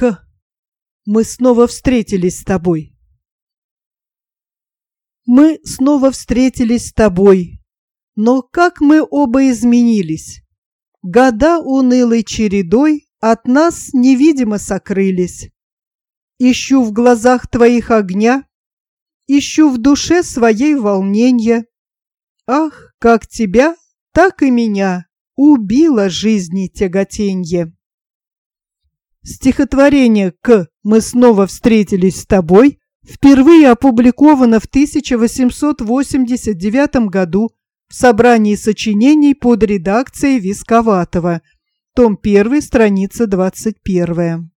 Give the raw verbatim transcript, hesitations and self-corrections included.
К. Мы снова встретились с тобой. Мы снова встретились с тобой, но как мы оба изменились. Года унылой чередой от нас невидимо сокрылись. Ищу в глазах твоих огня, ищу в душе своей волненья. Ах, как тебя, так и меня убило жизни тяготенье. Стихотворение «К. Мы снова встретились с тобой» впервые опубликовано в тысяча восемьсот восемьдесят девятом году в собрании сочинений под редакцией Висковатого, том первый, страница двадцать первая.